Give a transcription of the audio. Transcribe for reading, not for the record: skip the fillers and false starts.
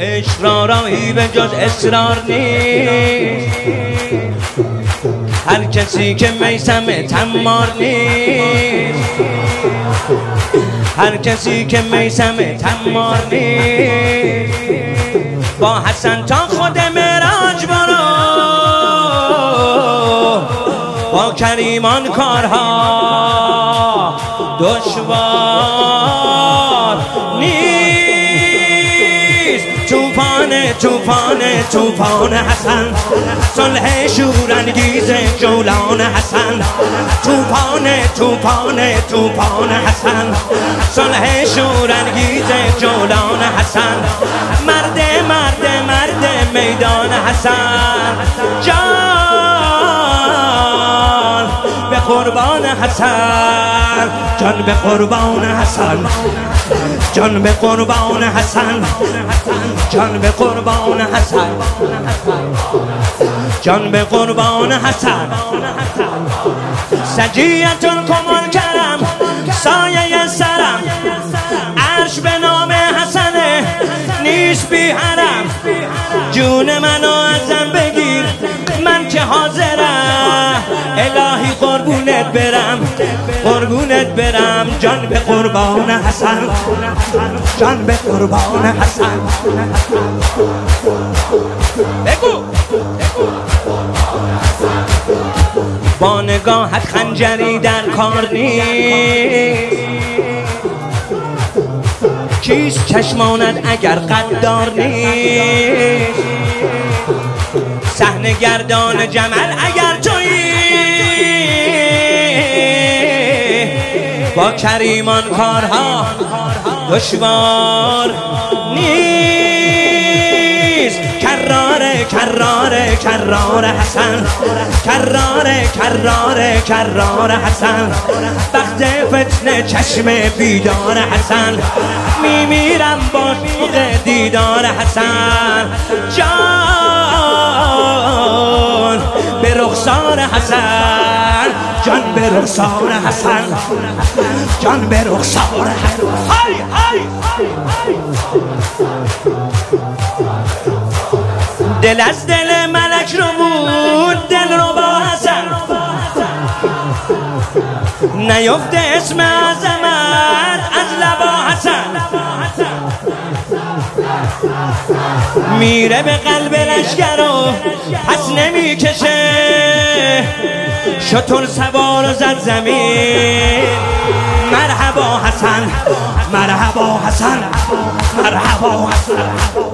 عشق را راهی به جز اصرار نیست، هر کسی که میثم طماع نیست، هر کسی که میثم طماع نیست. با حسن تا خود معراج برو، با کریمان کارها دشوار نیست. توفان حسن، صلح شورانگیز جولان حسن. توفان حسن، صلح شورانگیز جولان حسن. مرد میدان حسن. جان به قربان حسن، جان به قربان حسن، جان به قربان حسن، جان به قربان حسن، جان به قربان حسن. سجیت الکمال کرم سایه سرم، عرش به نام حسنه نیست بی حرم. جون منو ازم بگیر من که حاضرم، الهی قربونت برم، جان به قربان حسن، جان به قربان حسن. بگو با نگاهت خنجری در کار نیست، کیست چشمانت اگر قدار نیست. صحنه گردان جمل اگر تویی، با کریمان کارها دشوار نیست. کرار حسن، کرار حسن. وقت فتنه چشم بیدار حسن، میمیرم با شوق دیدار حسن. جان به رخسار حسن، جان به رخسار حسن، جان به رخسار حسن. دل از دل ملک رو بود، دل رو با حسن. نیفته اسم عظمت از لبا حسن، میره به قلب لشگر و پس نمیکشه. شتر سوار و زد زمین. مرحبا حسن، مرحبا حسن، مرحبا حسن.